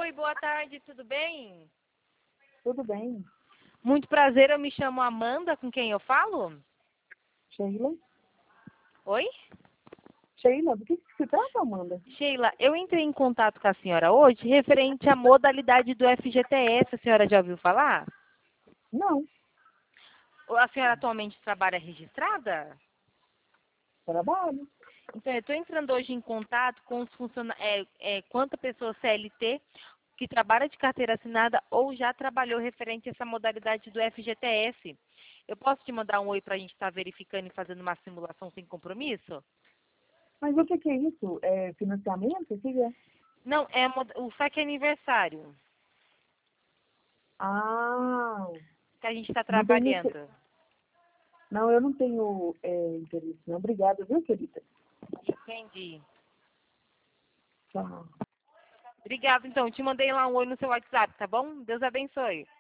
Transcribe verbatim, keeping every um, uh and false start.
Oi, boa tarde, tudo bem? Tudo bem. Muito prazer, eu me chamo Amanda, com quem eu falo? Sheila? Oi? Sheila, do que, que se trata, Amanda? Sheila, eu entrei em contato com a senhora hoje referente à modalidade do F G T S, a senhora já ouviu falar? Não, A senhora atualmente trabalha registrada? trabalho. Então, eu estou entrando hoje em contato com os funcionários, é, é, quanta pessoa C L T que trabalha de carteira assinada ou já trabalhou referente a essa modalidade do F G T S. Eu posso te mandar um oi para a gente estar verificando e fazendo uma simulação sem compromisso? Mas o que, que é isso? É financiamento? O que que é? Não, é a mod- o saque aniversário Ah, que a gente está não tem nesse... trabalhando. Não, eu não tenho é, interesse, não. Obrigada, viu, querida? Entendi. Tchau. Obrigada, então. Te mandei lá um oi no seu WhatsApp, tá bom? Deus abençoe.